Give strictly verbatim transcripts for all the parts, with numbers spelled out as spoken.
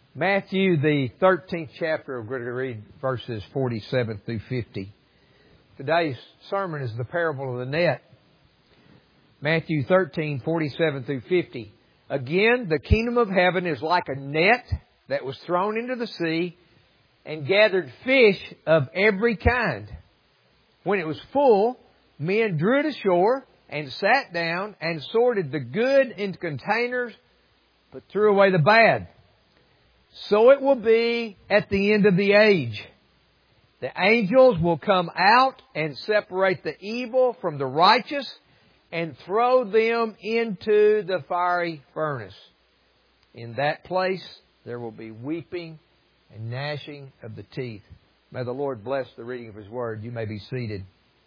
Matthew, the thirteenth chapter, we're going to read verses forty-seven through fifty. Today's sermon is the parable of the net. Matthew thirteen, forty-seven through fifty. Again, the kingdom of heaven is like a net that was thrown into the sea and gathered fish of every kind. When it was full, men drew it ashore and sat down and sorted the good into containers, but threw away the bad. So it will be at the end of the age. The angels will come out and separate the evil from the righteous and throw them into the fiery furnace. In that place there will be weeping and gnashing of the teeth. May the Lord bless the reading of His Word. You may be seated.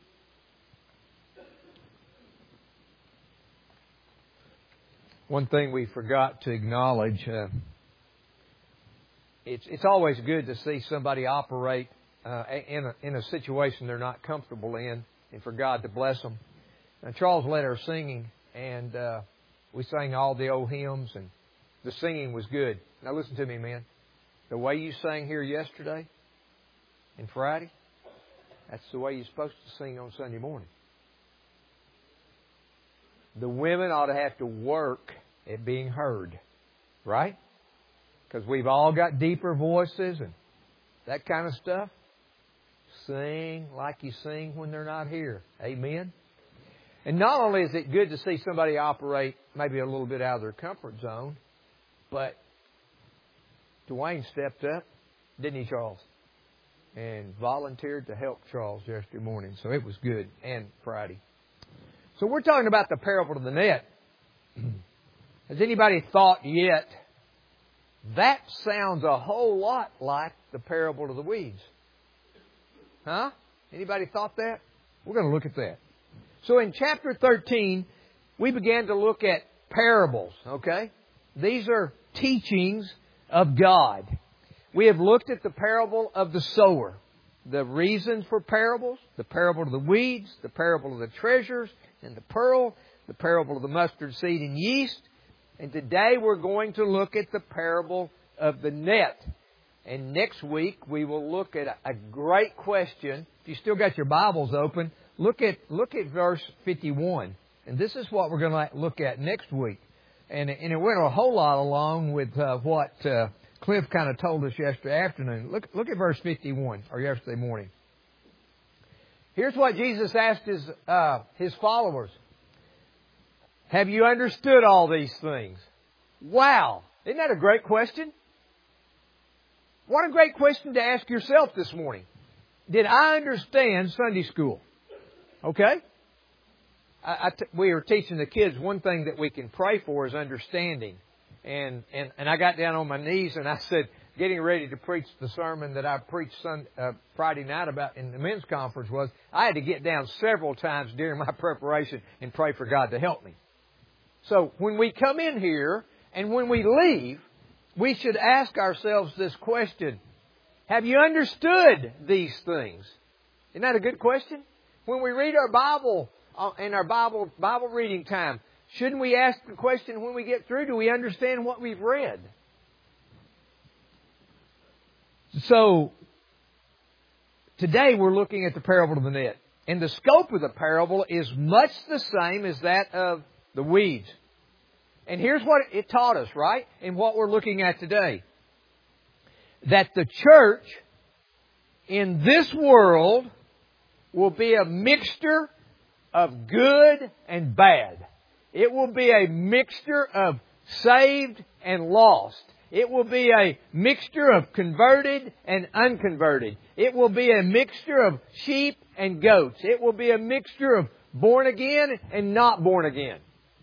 One thing we forgot to acknowledge, uh, it's it's always good to see somebody operate uh, in a, in a situation they're not comfortable in, and for God to bless them. Now, Charles led our singing, and uh, we sang all the old hymns, and the singing was good. Now listen to me, man. The way you sang here yesterday and Friday, that's the way you're supposed to sing on Sunday morning. The women ought to have to work at being heard, right? Because we've all got deeper voices and that kind of stuff. Sing like you sing when they're not here. Amen? And not only is it good to see somebody operate maybe a little bit out of their comfort zone, but Dwayne stepped up, didn't he, Charles? And volunteered to help Charles yesterday morning. So it was good. And Friday. So we're talking about the parable of the net. Has anybody thought yet, that sounds a whole lot like the parable of the weeds? Huh? Anybody thought that? We're going to look at that. So in chapter thirteen, we began to look at parables, okay? These are teachings of God. We have looked at the parable of the sower, the reasons for parables, the parable of the weeds, the parable of the treasures and the pearl, the parable of the mustard seed and yeast. And today we're going to look at the parable of the net. And next week we will look at a great question. If you still got your Bibles open, look at look at verse fifty-one. And this is what we're going to look at next week. And, and it went a whole lot along with uh, what uh, Cliff kind of told us yesterday afternoon. Look, look at verse fifty-one, or yesterday morning. Here's what Jesus asked His, uh, his followers. Have you understood all these things? Wow! Isn't that a great question? What a great question to ask yourself this morning. Did I understand Sunday school? Okay? I, I t- we were teaching the kids one thing that we can pray for is understanding. And, and, and I got down on my knees and I said, getting ready to preach the sermon that I preached Sunday, uh, Friday night about in the men's conference was, I had to get down several times during my preparation and pray for God to help me. So when we come in here and when we leave, we should ask ourselves this question. Have you understood these things? Isn't that a good question? When we read our Bible in our Bible Bible reading time, shouldn't we ask the question when we get through, do we understand what we've read? So today we're looking at the parable of the net. And the scope of the parable is much the same as that of the weeds. And here's what it taught us, right? And what we're looking at today. That the church in this world will be a mixture of good and bad. It will be a mixture of saved and lost. It will be a mixture of converted and unconverted. It will be a mixture of sheep and goats. It will be a mixture of born again and not born again.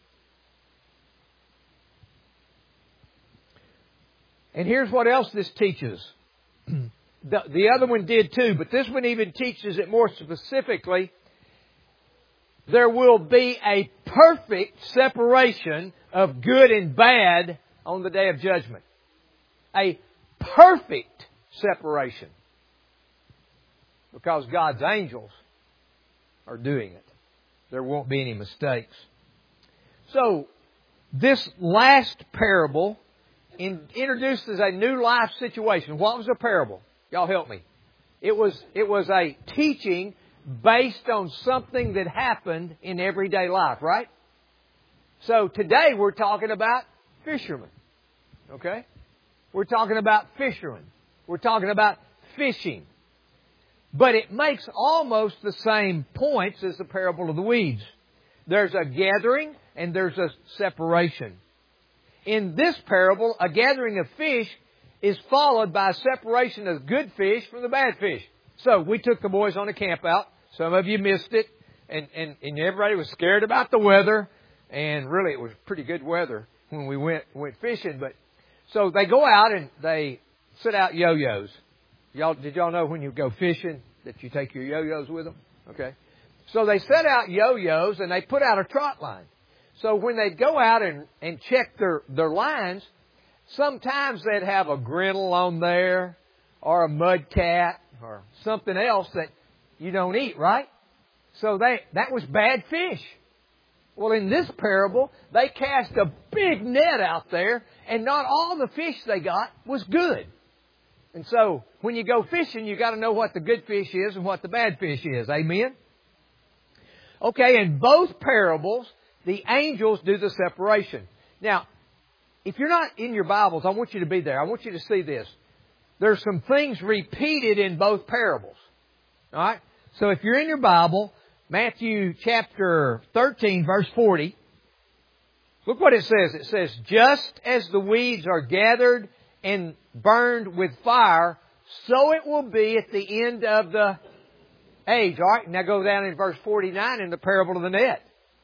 And here's what else this teaches. The, the other one did too, but this one even teaches it more specifically. There will be a perfect separation of good and bad on the day of judgment. A perfect separation. Because God's angels are doing it. There won't be any mistakes. So, this last parable in, introduces a new life situation. What was a parable? Y'all help me. It was, it was a teaching based on something that happened in everyday life, right? So today we're talking about fishermen. Okay? We're talking about fishermen. We're talking about fishing. But it makes almost the same points as the parable of the weeds. There's a gathering and there's a separation. In this parable, a gathering of fish is followed by a separation of good fish from the bad fish. So we took the boys on a camp out. Some of you missed it. And, and, and everybody was scared about the weather. And really it was pretty good weather when we went went fishing. But so they go out and they set out yo-yos. Y'all, did y'all know when you go fishing that you take your yo-yos with them? Okay. So they set out yo-yos and they put out a trot line. So when they go out and, and check their, their lines, sometimes they'd have a grinnell on there or a mudcat or something else that you don't eat, right? So they that was bad fish. Well, in this parable, they cast a big net out there and not all the fish they got was good. And so when you go fishing, you got to know what the good fish is and what the bad fish is. Amen? Okay, in both parables, the angels do the separation. Now, if you're not in your Bibles, I want you to be there. I want you to see this. There's some things repeated in both parables. All right? So if you're in your Bible, Matthew chapter thirteen, verse forty, look what it says. It says, just as the weeds are gathered and burned with fire, so it will be at the end of the age. All right, now go down in verse forty-nine in the parable of the net.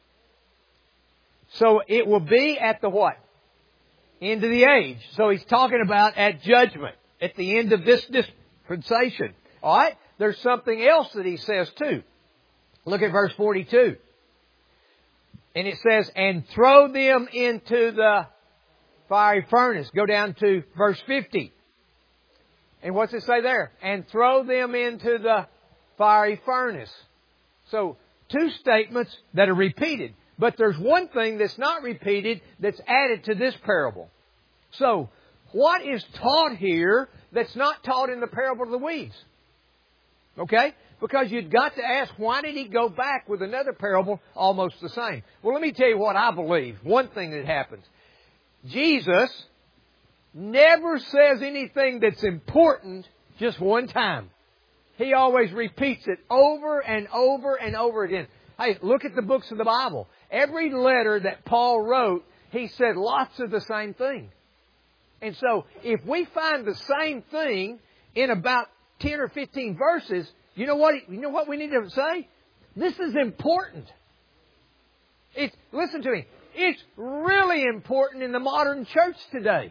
So it will be at the what? End of the age. So he's talking about at judgment, at the end of this dispensation. All right, there's something else that he says too. Look at verse forty-two. And it says, and throw them into the fiery furnace. Go down to verse fifty. And what's it say there? And throw them into the fiery furnace. So, two statements that are repeated. But there's one thing that's not repeated that's added to this parable. So, what is taught here that's not taught in the parable of the weeds? Okay? Because you've got to ask, why did he go back with another parable almost the same? Well, let me tell you what I believe. One thing that happens. Jesus never says anything that's important just one time. He always repeats it over and over and over again. Hey, look at the books of the Bible. Every letter that Paul wrote, he said lots of the same thing. And so, if we find the same thing in about ten or fifteen verses, you know what, you know what we need to say? This is important. It's, listen to me. It's really important in the modern church today.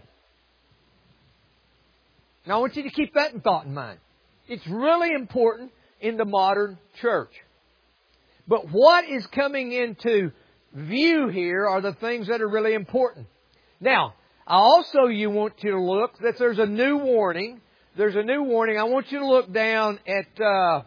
Now, I want you to keep that in thought in mind. It's really important in the modern church. But what is coming into view here are the things that are really important. Now, I also you want you to look that there's a new warning. There's a new warning. I want you to look down at, uh,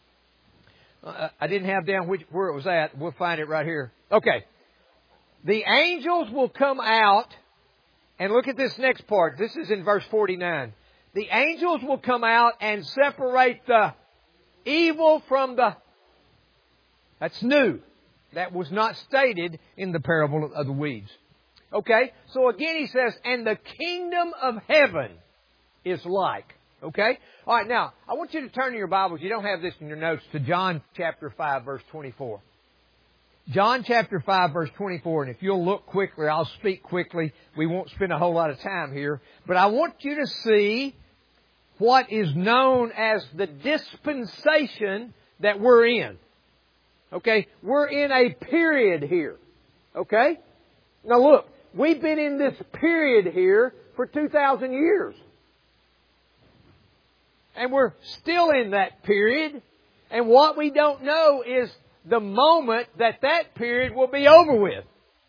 I didn't have down which, where it was at. We'll find it right here. Okay. The angels will come out, and look at this next part. This is in verse forty-nine. The angels will come out and separate the evil from the... That's new. That was not stated in the parable of the weeds. Okay? So again he says, and the kingdom of heaven is like. Okay? All right, now, I want you to turn in your Bibles. You don't have this in your notes, to John chapter five, verse twenty-four. John chapter five, verse twenty-four. And if you'll look quickly, I'll speak quickly. We won't spend a whole lot of time here. But I want you to see what is known as the dispensation that we're in. Okay? We're in a period here. Okay? Now look, we've been in this period here for two thousand years. And we're still in that period. And what we don't know is the moment that that period will be over with.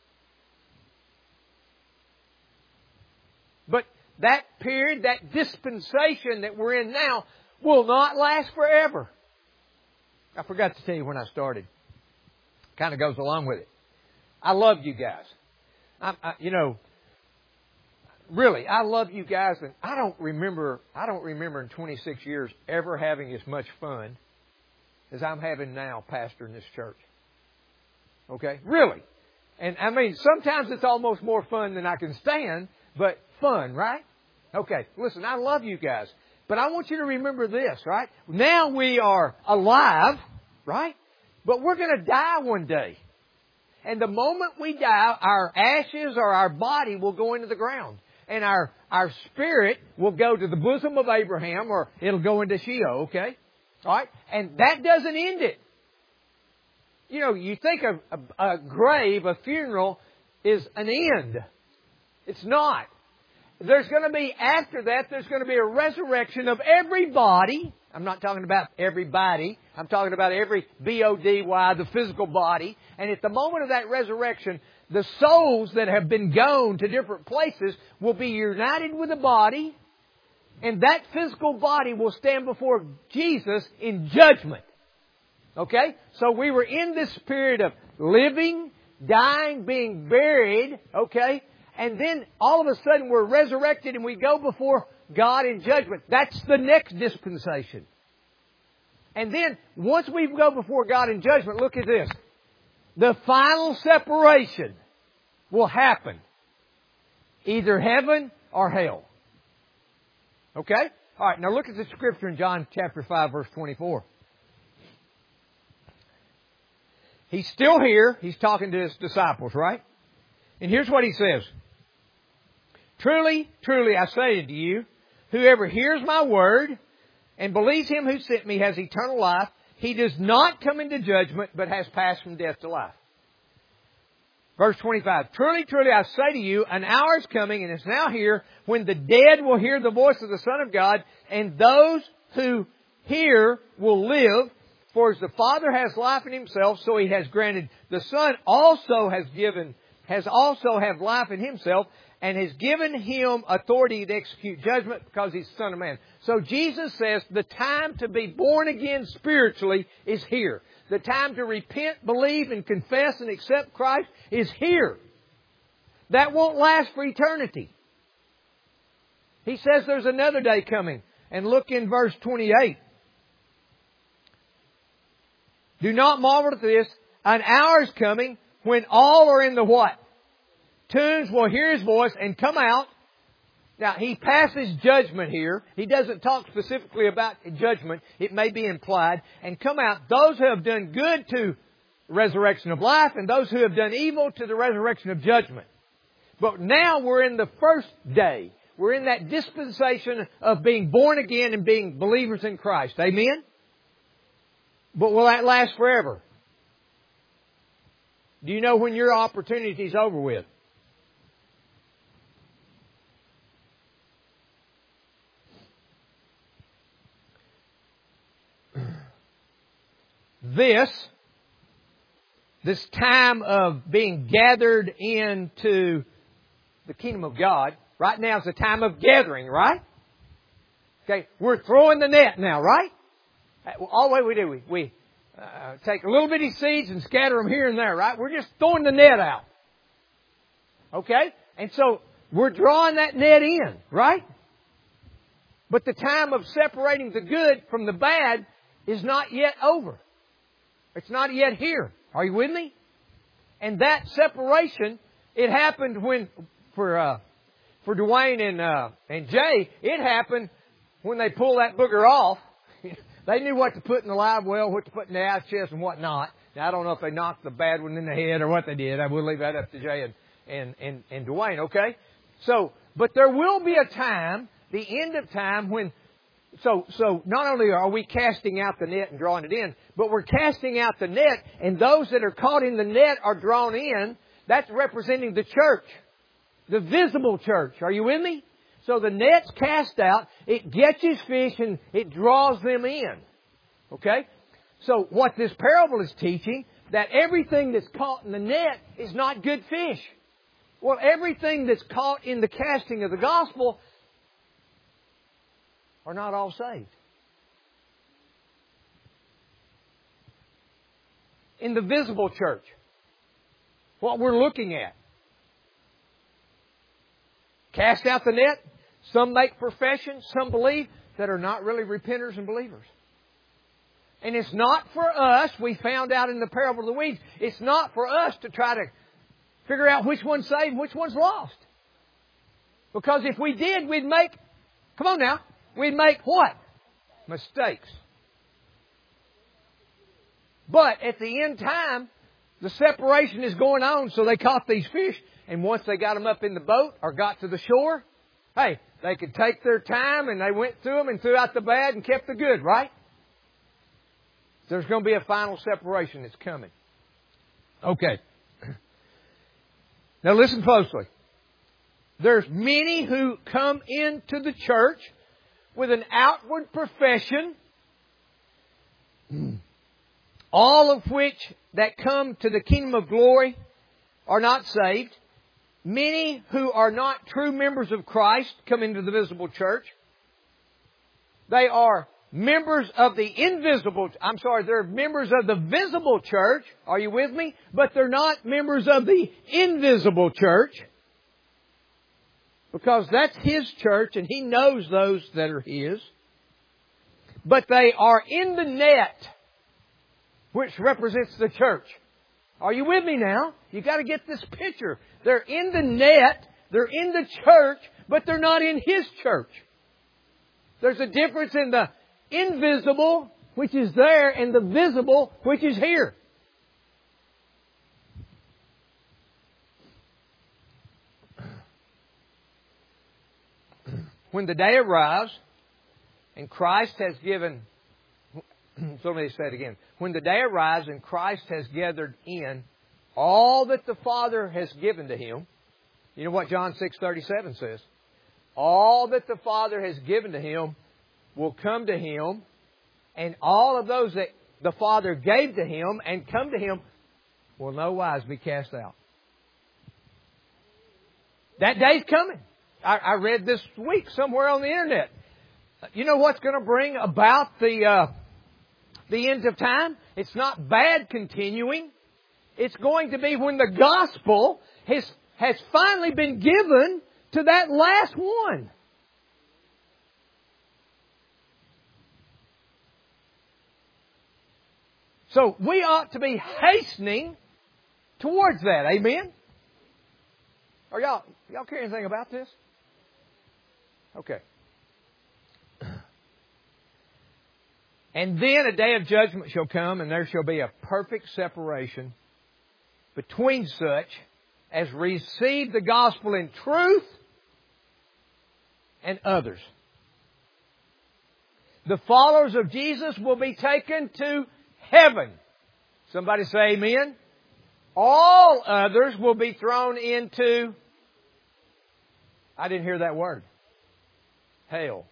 But that period, that dispensation that we're in now, will not last forever. I forgot to tell you when I started. Kind of goes along with it. I love you guys. I, I, you know, really, I love you guys, and I don't remember, I don't remember in twenty-six years ever having as much fun as I'm having now pastoring this church. Okay? Really. And I mean, sometimes it's almost more fun than I can stand, but fun, right? Okay, listen, I love you guys. But I want you to remember this, right? Now we are alive, right? But we're going to die one day. And the moment we die, our ashes or our body will go into the ground. And our, our spirit will go to the bosom of Abraham, or it'll go into Sheol, okay? All right? And that doesn't end it. You know, you think of a, a grave, a funeral, is an end. It's not. There's going to be, after that, there's going to be a resurrection of everybody. I'm not talking about everybody. I'm talking about every B O D Y, the physical body. And at the moment of that resurrection, the souls that have been gone to different places will be united with the body. And that physical body will stand before Jesus in judgment. Okay? So we were in this period of living, dying, being buried. Okay? And then all of a sudden we're resurrected and we go before God in judgment. That's the next dispensation. And then once we go before God in judgment, look at this. The final separation will happen. Either heaven or hell. Okay? All right, now look at the scripture in John chapter five, verse twenty-four. He's still here. He's talking to his disciples, right? And here's what he says. Truly, truly, I say unto you, whoever hears my word and believes Him who sent me has eternal life. He does not come into judgment, but has passed from death to life. Verse twenty-five. Truly, truly, I say to you, an hour is coming and is now here when the dead will hear the voice of the Son of God, and those who hear will live. For as the Father has life in Himself, so He has granted the Son also has given, has also have life in Himself, and has given Him authority to execute judgment because He's the Son of Man. So Jesus says the time to be born again spiritually is here. The time to repent, believe, and confess and accept Christ is here. That won't last for eternity. He says there's another day coming. And look in verse twenty-eight. Do not marvel at this. An hour is coming when all are in the what? Tombs will hear His voice and come out. Now, He passes judgment here. He doesn't talk specifically about judgment. It may be implied. And come out, those who have done good to resurrection of life, and those who have done evil to the resurrection of judgment. But now we're in the first day. We're in that dispensation of being born again and being believers in Christ. Amen? But will that last forever? Do you know when your opportunity is over with? This, this time of being gathered into the kingdom of God, right now is the time of gathering, right? Okay, we're throwing the net now, right? All the way we do, we, we uh, take a little bitty seeds and scatter them here and there, right? We're just throwing the net out. Okay? And so we're drawing that net in, right? But the time of separating the good from the bad is not yet over. It's not yet here. Are you with me? And that separation, it happened when, for uh, for Dwayne and uh, and Jay, it happened when they pulled that booger off. They knew what to put in the live well, what to put in the ass chest, and what not. Now, I don't know if they knocked the bad one in the head or what they did. I will leave that up to Jay and, and, and, and Dwayne, okay? So, but there will be a time, the end of time, when So, so not only are we casting out the net and drawing it in, but we're casting out the net, and those that are caught in the net are drawn in. That's representing the church, the visible church. Are you with me? So the net's cast out, it catches fish, and it draws them in. Okay? So what this parable is teaching, that everything that's caught in the net is not good fish. Well, everything that's caught in the casting of the gospel are not all saved. In the visible church, what we're looking at cast out the net. Some make professions, some believe, that are not really repenters and believers. And it's not for us, we found out in the parable of the weeds, it's not for us to try to figure out which one's saved and which one's lost. Because if we did, we'd make, come on now, we'd make what? Mistakes. But at the end time, the separation is going on, so they caught these fish, and once they got them up in the boat or got to the shore, hey, they could take their time and they went through them and threw out the bad and kept the good, right? There's going to be a final separation that's coming. Okay. Now listen closely. There's many who come into the church with an outward profession, all of which that come to the kingdom of glory are not saved. Many who are not true members of Christ come into the visible church. They are members of the invisible, I'm sorry, they're members of the visible church. Are you with me? But they're not members of the invisible church. Because that's His church and He knows those that are His. But they are in the net, which represents the church. Are you with me now? You've got to get this picture. They're in the net, they're in the church, but they're not in His church. There's a difference in the invisible, which is there, and the visible, which is here. When the day arrives, and Christ has given... So let me say it again. When the day arrives and Christ has gathered in all that the Father has given to Him, you know what John six thirty-seven says? All that the Father has given to Him will come to Him, and all of those that the Father gave to Him and come to Him will no wise be cast out. That day's coming. I, I read this week somewhere on the internet. You know what's going to bring about the... Uh, The end of time? It's not bad continuing. It's going to be when the gospel has, has finally been given to that last one. So we ought to be hastening towards that. Amen? Are y'all, y'all care anything about this? Okay. And then a day of judgment shall come, and there shall be a perfect separation between such as receive the gospel in truth and others. The followers of Jesus will be taken to heaven. Somebody say amen. All others will be thrown into, I didn't hear that word, hell.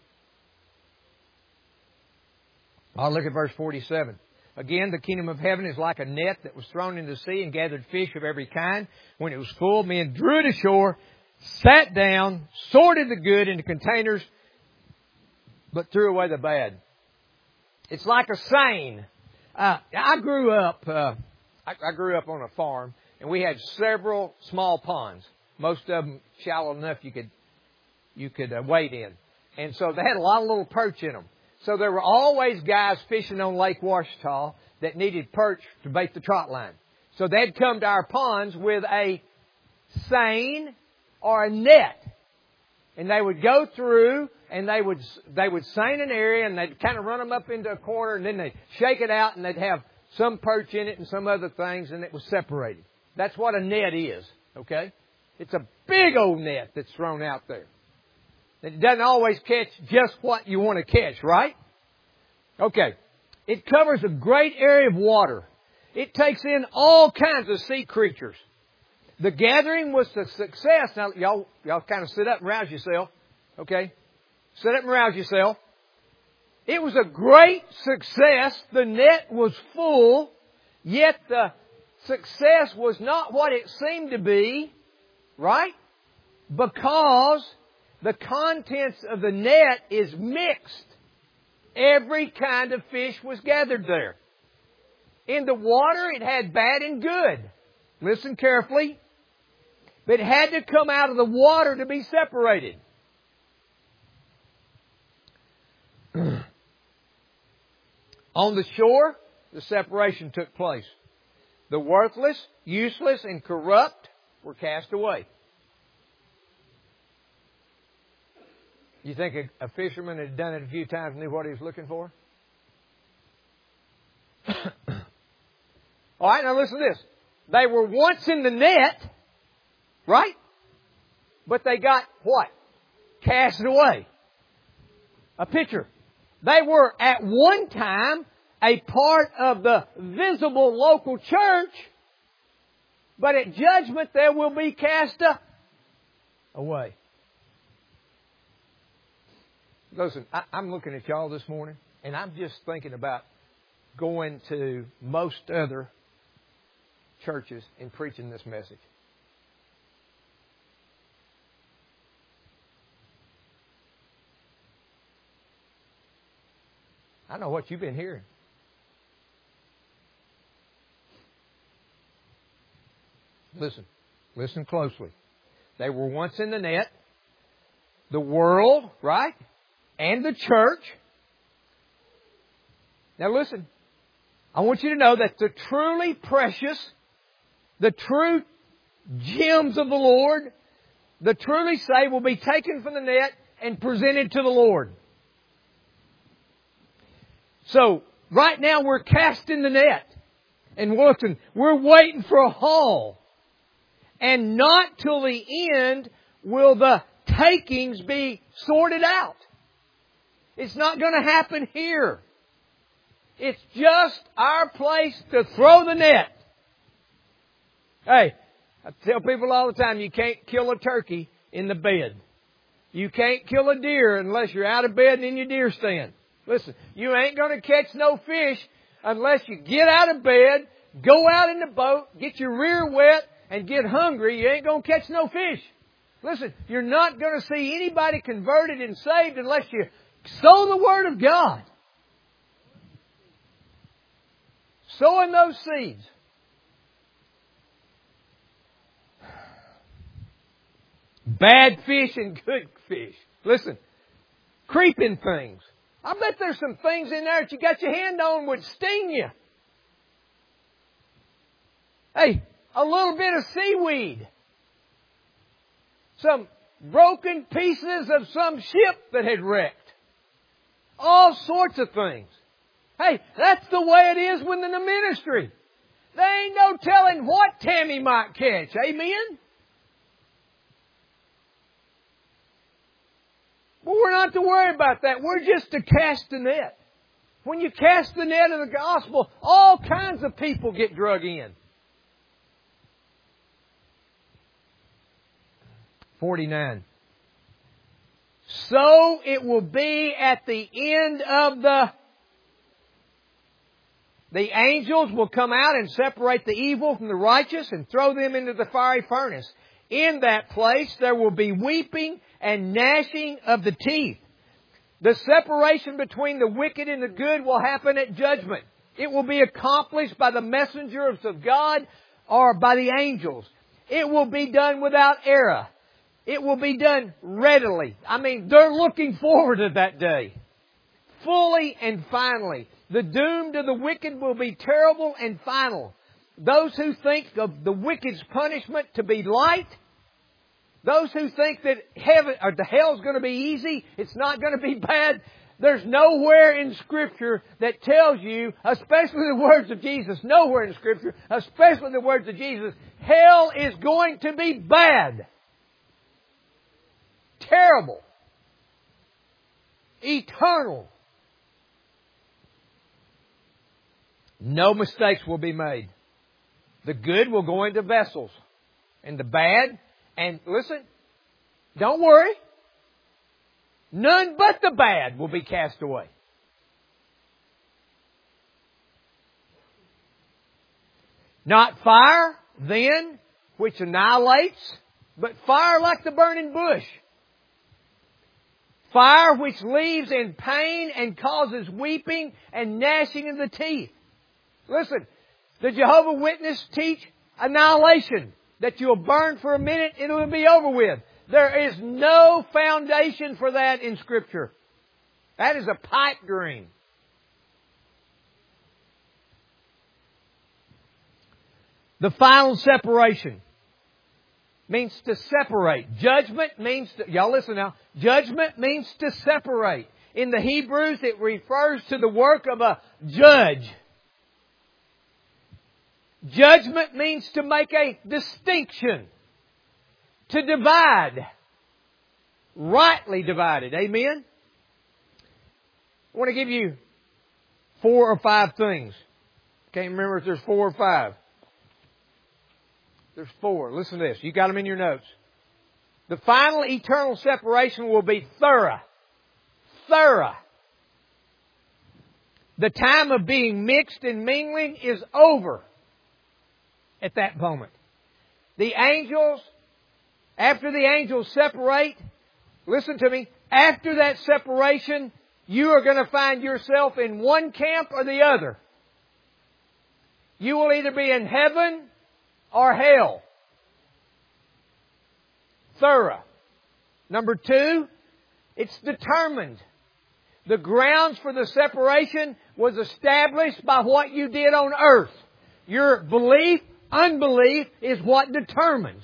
I'll look at verse forty-seven. Again, the kingdom of heaven is like a net that was thrown into the sea and gathered fish of every kind. When it was full, men drew it ashore, sat down, sorted the good into containers, but threw away the bad. It's like a seine. Uh, I grew up. Uh, I, I grew up on a farm, and we had several small ponds. Most of them shallow enough you could you could uh, wade in, and so they had a lot of little perch in them. So there were always guys fishing on Lake Ouachita that needed perch to bait the trot line. So they'd come to our ponds with a seine or a net. And they would go through and they would they would seine an area and they'd kind of run them up into a corner and then they'd shake it out and they'd have some perch in it and some other things and it was separated. That's what a net is, okay? It's a big old net that's thrown out there. It doesn't always catch just what you want to catch, right? Okay. It covers a great area of water. It takes in all kinds of sea creatures. The gathering was a success. Now, y'all, y'all kind of sit up and rouse yourself. Okay? Sit up and rouse yourself. It was a great success. The net was full. Yet the success was not what it seemed to be. Right? Because the contents of the net is mixed. Every kind of fish was gathered there. In the water, it had bad and good. Listen carefully. but it had to come out of the water to be separated. On the shore, the separation took place. The worthless, useless, and corrupt were cast away. You think a, a fisherman had done it a few times and knew what he was looking for? All right, now listen to this. They were once in the net, right? But they got what? Cast away. A picture. They were at one time a part of the visible local church, but at judgment there will be cast away. Listen, I, I'm looking at y'all this morning, and I'm just thinking about going to most other churches and preaching this message. I know what you've been hearing. Listen. Listen closely. They were once in the net. The world, right? And the church. Now listen. I want you to know that the truly precious, the true gems of the Lord, the truly saved will be taken from the net and presented to the Lord. So, right now we're cast in the net. And listen, we're waiting for a haul. And not till the end will the takings be sorted out. It's not going to happen here. It's just our place to throw the net. Hey, I tell people all the time, you can't kill a turkey in the bed. You can't kill a deer unless you're out of bed and in your deer stand. Listen, you ain't going to catch no fish unless you get out of bed, go out in the boat, get your rear wet, and get hungry. You ain't going to catch no fish. Listen, you're not going to see anybody converted and saved unless you sow the Word of God. Sowing those seeds. Bad fish and good fish. Listen, creeping things. I bet there's some things in there that you got your hand on would sting you. Hey, a little bit of seaweed. Some broken pieces of some ship that had wrecked. All sorts of things. Hey, that's the way it is within the ministry. There ain't no telling what Tammy might catch. Amen? But we're not to worry about that. We're just to cast the net. When you cast the net of the gospel, all kinds of people get drug in. forty-nine. So it will be at the end of the... The angels will come out and separate the evil from the righteous and throw them into the fiery furnace. In that place there will be weeping and gnashing of the teeth. The separation between the wicked and the good will happen at judgment. It will be accomplished by the messengers of God or by the angels. It will be done without error. It will be done readily. I mean, they're looking forward to that day. Fully and finally. The doom to the wicked will be terrible and final. Those who think of the wicked's punishment to be light, those who think that heaven or the hell's going to be easy, it's not going to be bad, there's nowhere in Scripture that tells you, especially the words of Jesus, nowhere in Scripture, especially the words of Jesus, hell is going to be bad. Terrible. Eternal. No mistakes will be made. The good will go into vessels. And the bad, and listen, don't worry. None but the bad will be cast away. Not fire, then, which annihilates, but fire like the burning bush. Fire which leaves in pain and causes weeping and gnashing of the teeth. Listen, the Jehovah's Witnesses teach annihilation. that you'll burn for a minute and it'll be over with. There is no foundation for that in Scripture. That is a pipe dream. The final separation means to separate. Judgment means to, y'all listen now, judgment means to separate. In the Hebrews, it refers to the work of a judge. Judgment means to make a distinction. To divide. Rightly divided. Amen? I want to give you four or five things. Can't remember if there's four or five. There's four. Listen to this. You got them in your notes. The final eternal separation will be thorough. Thorough. The time of being mixed and mingling is over at that moment. The angels, after the angels separate, listen to me, after that separation, you are going to find yourself in one camp or the other. You will either be in heaven or hell. Thorough. Number two, it's determined. The grounds for the separation was established by what you did on earth. Your belief, unbelief is what determines.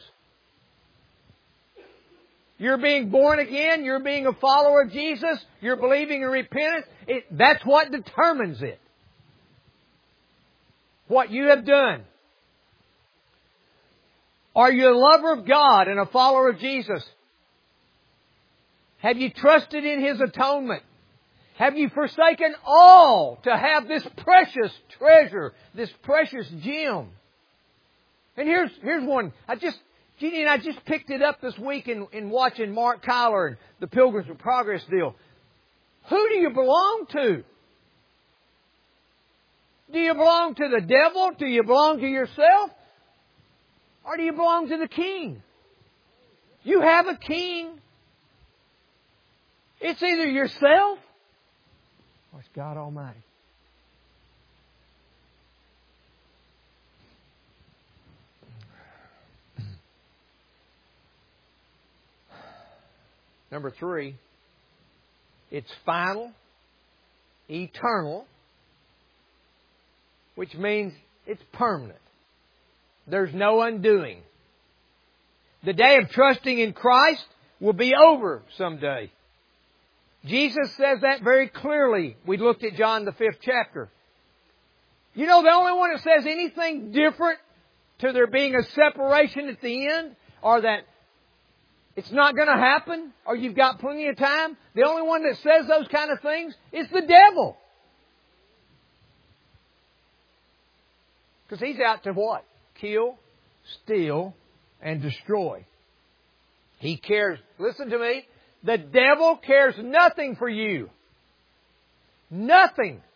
You're being born again, you're being a follower of Jesus, you're believing in repentance, it, that's what determines it. What you have done. Are you a lover of God and a follower of Jesus? Have you trusted in His atonement? Have you forsaken all to have this precious treasure, this precious gem? And here's here's one. I just, Jeannie and I just picked it up this week in, in watching Mark Kyler and the Pilgrims of Progress deal. Who do you belong to? Do you belong to the devil? Do you belong to yourself? Or do you belong to the King? You have a King. It's either yourself or it's God Almighty. Number three, it's final, eternal, which means it's permanent. There's no undoing. The day of trusting in Christ will be over someday. Jesus says that very clearly. We looked at John the fifth chapter. You know, the only one that says anything different to there being a separation at the end, or that it's not going to happen, or you've got plenty of time, the only one that says those kind of things is the devil. Because he's out to what? Kill, steal, and destroy. He cares, listen to me, the devil cares nothing for you. Nothing.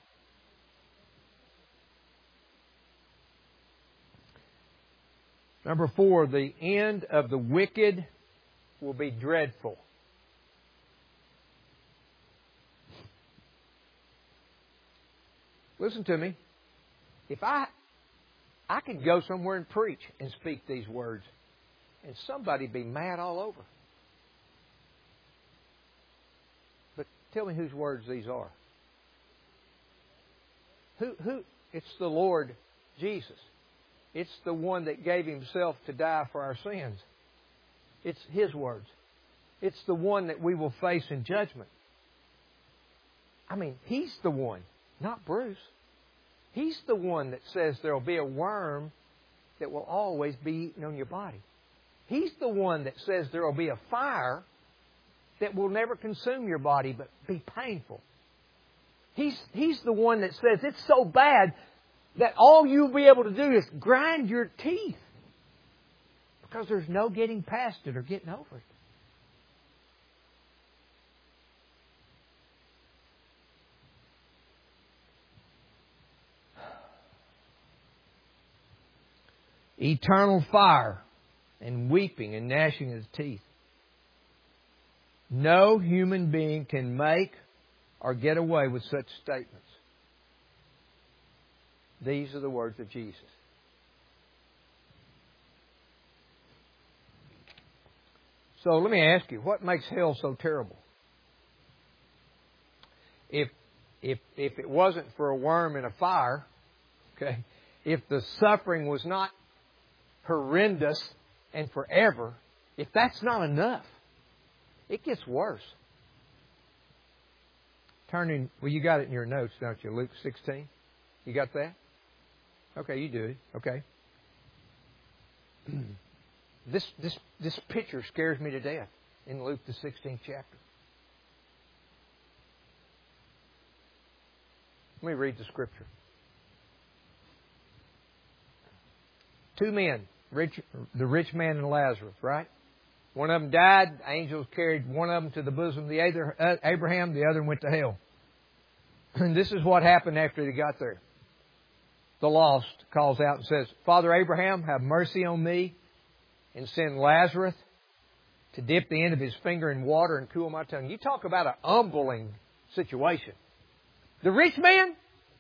Number four, the end of the wicked will be dreadful. Listen to me. If I I could go somewhere and preach and speak these words, and somebody be mad all over. But tell me whose words these are. Who? Who? It's the Lord Jesus. It's the one that gave Himself to die for our sins. It's His words. It's the one that we will face in judgment. I mean, He's the one, not Bruce. He's the one that says there will be a worm that will always be eaten on your body. He's the one that says there will be a fire that will never consume your body but be painful. He's, he's the one that says it's so bad that all you'll be able to do is grind your teeth because there's no getting past it or getting over it. Eternal fire and weeping and gnashing of teeth. No human being can make or get away with such statements. These are the words of Jesus. So let me ask you, what makes hell so terrible? If if if it wasn't for a worm in a fire, okay, if the suffering was not horrendous and forever, if that's not enough, it gets worse. Turning, well, you got it in your notes, don't you? Luke sixteen. You got that? Okay, you do. Okay. This this this picture scares me to death in Luke the sixteenth chapter. Let me read the scripture. Two men, rich, the rich man and Lazarus, right? One of them died. Angels carried one of them to the bosom of the Abraham. The other went to hell. And this is what happened after they got there. The lost calls out and says, Father Abraham, have mercy on me and send Lazarus to dip the end of his finger in water and cool my tongue. You talk about an humbling situation. The rich man,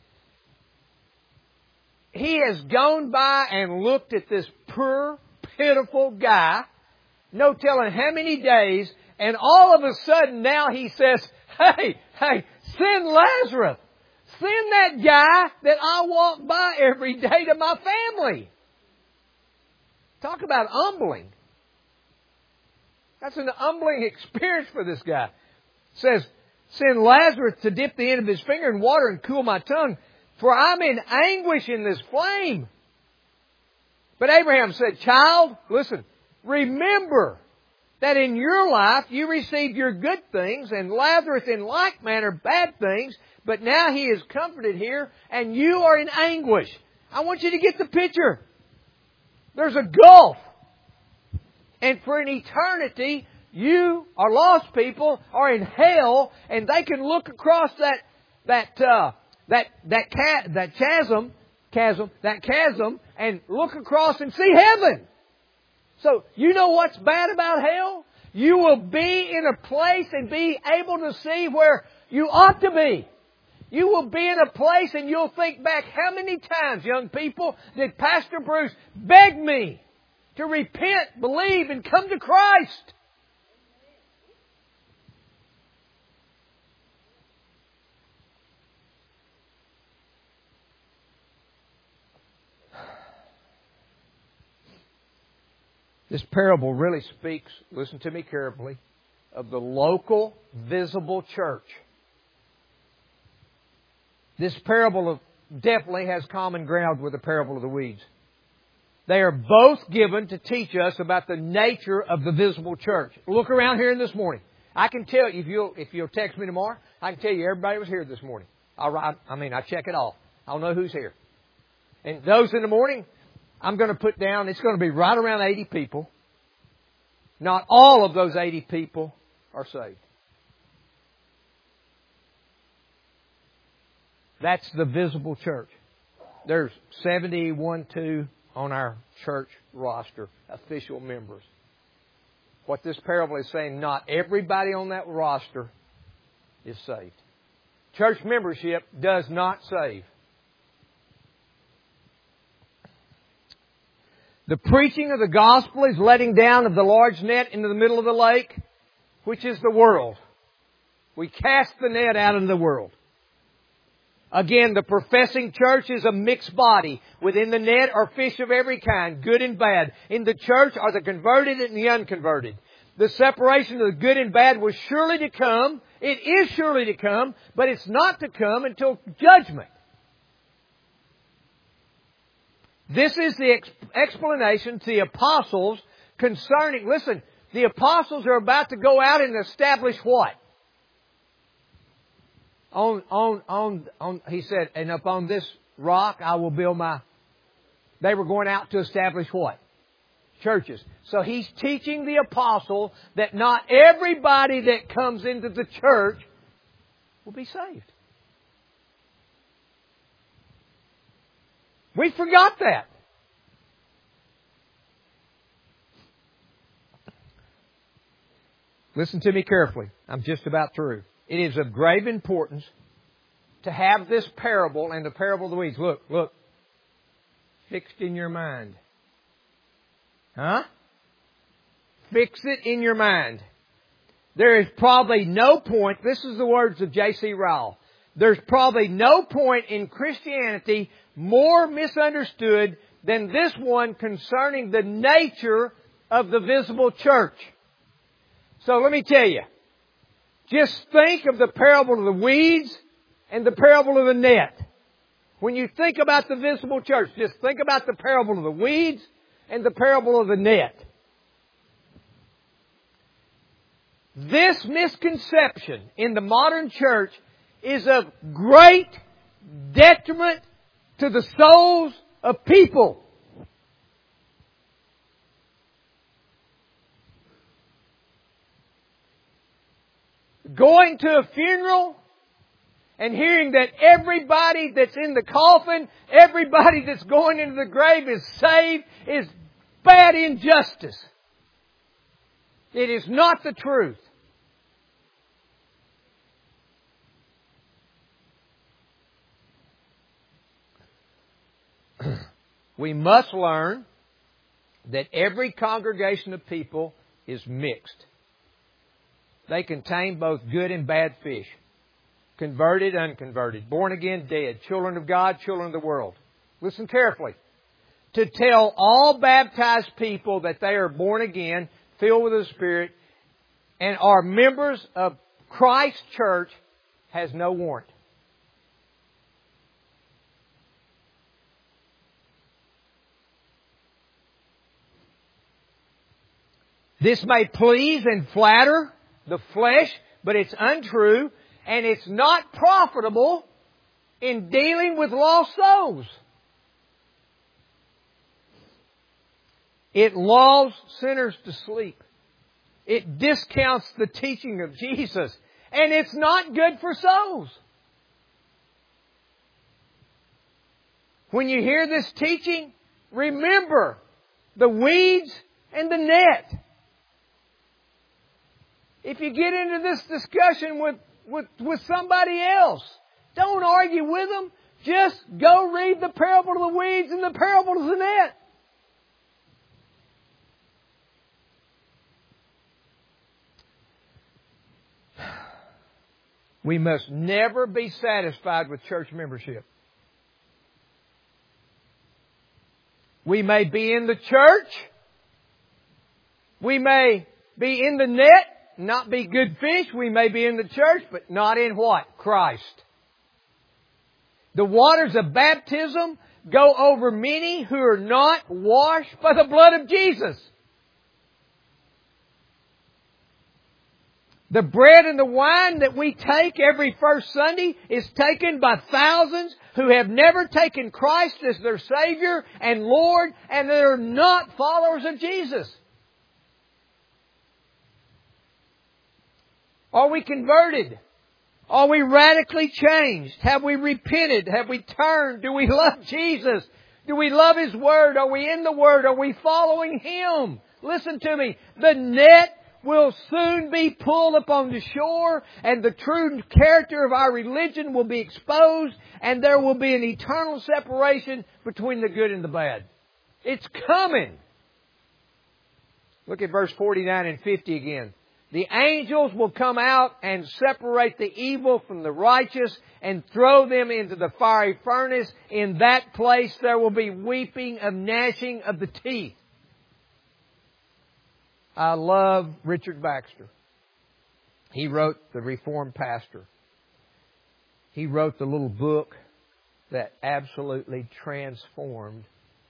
he has gone by and looked at this poor, pitiful guy, no telling how many days, and all of a sudden now he says, hey, hey, send Lazarus. Send that guy that I walk by every day to my family. Talk about humbling. That's an humbling experience for this guy. It says, send Lazarus to dip the end of his finger in water and cool my tongue, for I'm in anguish in this flame. But Abraham said, child, listen, remember that in your life you received your good things, and Lazarus in like manner bad things, but now he is comforted here, and you are in anguish. I want you to get the picture. There's a gulf. And for an eternity, you are lost people, are in hell, and they can look across that that uh, that that ca- that chasm, chasm, that chasm, and look across and see heaven. So you know what's bad about hell? You will be in a place and be able to see where you ought to be. You will be in a place and you'll think back, how many times, young people, did Pastor Bruce beg me to repent, believe, and come to Christ? This parable really speaks, listen to me carefully, of the local visible church. This parable of definitely has common ground with the parable of the weeds. They are both given to teach us about the nature of the visible church. Look around here this morning. I can tell you, if you'll, if you'll text me tomorrow, I can tell you everybody was here this morning. I'll, I, I mean, I check it off. I'll know who's here. And those in the morning, I'm going to put down, it's going to be right around eighty people. Not all of those eighty people are saved. That's the visible church. There's seventy-one, two on our church roster, official members. What this parable is saying, not everybody on that roster is saved. Church membership does not save. The preaching of the gospel is letting down of the large net into the middle of the lake, which is the world. We cast the net out into the world. Again, the professing church is a mixed body. Within the net are fish of every kind, good and bad. In the church are the converted and the unconverted. The separation of the good and bad was surely to come. It is surely to come, but it's not to come until judgment. This is the ex- explanation to the apostles concerning, listen, the apostles are about to go out and establish what? On, on, on, on, he said, and upon this rock I will build my... They were going out to establish what? Churches. So he's teaching the apostle that not everybody that comes into the church will be saved. We forgot that. Listen to me carefully. I'm just about through. It is of grave importance to have this parable and the parable of the weeds. Look, look. Fixed in your mind. Huh? fix it in your mind. There is probably no point, this is the words of J C Ryle, there's probably no point in Christianity more misunderstood than this one concerning the nature of the visible church. So let me tell you, just think of the parable of the weeds and the parable of the net. When you think about the visible church, just think about the parable of the weeds and the parable of the net. This misconception in the modern church is of great detriment to the souls of people. Going to a funeral and hearing that everybody that's in the coffin, everybody that's going into the grave is saved is bad injustice. It is not the truth. We must learn that every congregation of people is mixed. They contain both good and bad fish. Converted, unconverted. Born again, dead. Children of God, children of the world. Listen carefully. To tell all baptized people that they are born again, filled with the Spirit, and are members of Christ's church has no warrant. This may please and flatter the flesh, but it's untrue, and it's not profitable in dealing with lost souls. It lulls sinners to sleep. It discounts the teaching of Jesus. And it's not good for souls. When you hear this teaching, remember the weeds and the net. If you get into this discussion with, with, with somebody else, don't argue with them. Just go read the parable of the weeds and the parable of the net. We must never be satisfied with church membership. We may be in the church. We may be in the net, not be good fish. We may be in the church, but not in what? Christ. The waters of baptism go over many who are not washed by the blood of Jesus. The bread and the wine that we take every first Sunday is taken by thousands who have never taken Christ as their Savior and Lord, and they're not followers of Jesus. Are we converted? Are we radically changed? Have we repented? Have we turned? Do we love Jesus? Do we love His Word? Are we in the Word? Are we following Him? Listen to me. The net will soon be pulled upon the shore, and the true character of our religion will be exposed, and there will be an eternal separation between the good and the bad. It's coming. Look at verse forty-nine and fifty again. The angels will come out and separate the evil from the righteous and throw them into the fiery furnace. In that place there will be weeping and gnashing of the teeth. I love Richard Baxter. He wrote The Reformed Pastor. He wrote the little book that absolutely transformed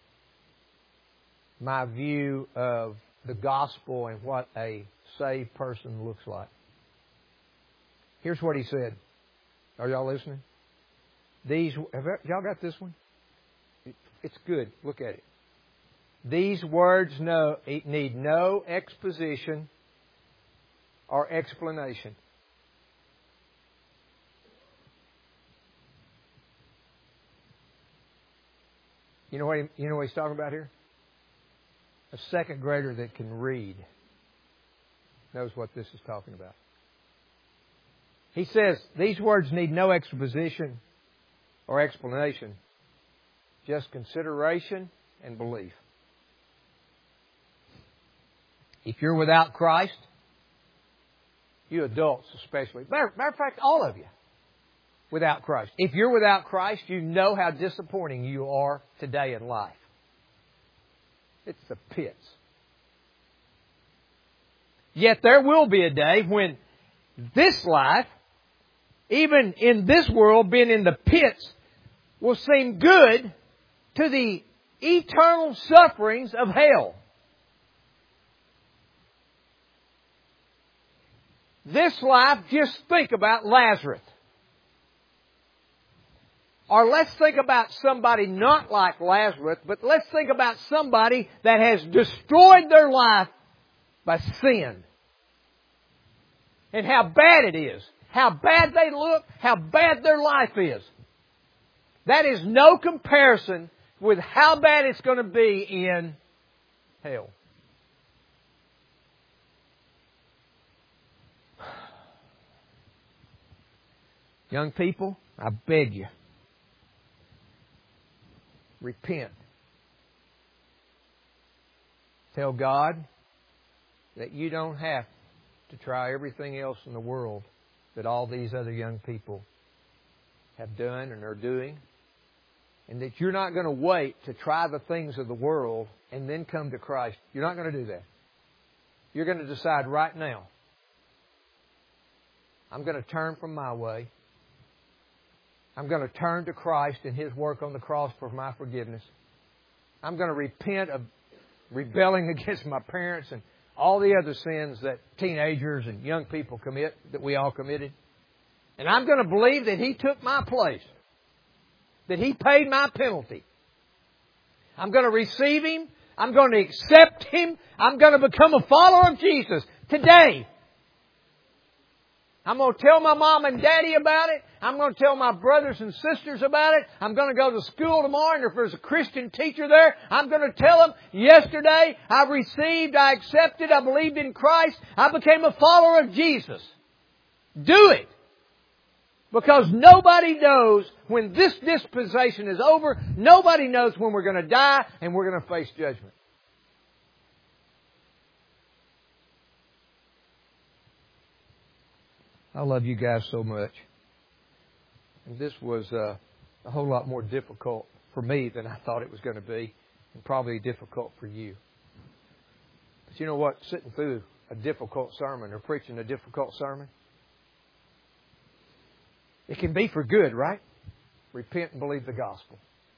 my view of the gospel and what a saved person looks like. Here's what he said. Are y'all listening? These, have y'all got this one? It's good. Look at it. These words no, need no exposition or explanation. You know what he, you know what he's talking about here? A second grader that can read knows what this is talking about. He says these words need no exposition or explanation, just consideration and belief. If you're without Christ, you adults especially, matter, matter of fact, all of you, without Christ. If you're without Christ, you know how disappointing you are today in life. It's the pits. Yet there will be a day when this life, even in this world, being in the pits, will seem good to the eternal sufferings of hell. This life, just think about Lazarus. Or let's think about somebody not like Lazarus, but let's think about somebody that has destroyed their life by sin. And how bad it is. How bad they look. How bad their life is. That is no comparison with how bad it's going to be in hell. Young people, I beg you, repent. Tell God that you don't have to try everything else in the world that all these other young people have done and are doing. And that you're not going to wait to try the things of the world and then come to Christ. You're not going to do that. You're going to decide right now, I'm going to turn from my way. I'm going to turn to Christ and His work on the cross for my forgiveness. I'm going to repent of rebelling against my parents and all the other sins that teenagers and young people commit, that we all committed. And I'm going to believe that He took my place. That He paid my penalty. I'm going to receive Him. I'm going to accept Him. I'm going to become a follower of Jesus today. I'm going to tell my mom and daddy about it. I'm going to tell my brothers and sisters about it. I'm going to go to school tomorrow, and if there's a Christian teacher there, I'm going to tell them, yesterday I received, I accepted, I believed in Christ, I became a follower of Jesus. Do it. Because nobody knows when this dispensation is over, nobody knows when we're going to die and we're going to face judgment. I love you guys so much. And this was uh, a whole lot more difficult for me than I thought it was going to be, and probably difficult for you. But you know what? Sitting through a difficult sermon or preaching a difficult sermon, it can be for good, right? Repent and believe the gospel.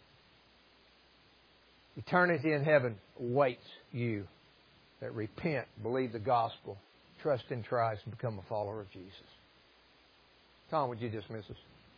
Eternity in heaven awaits you that repent, believe the gospel, trust in Christ, and become a follower of Jesus. Tom, would you dismiss us?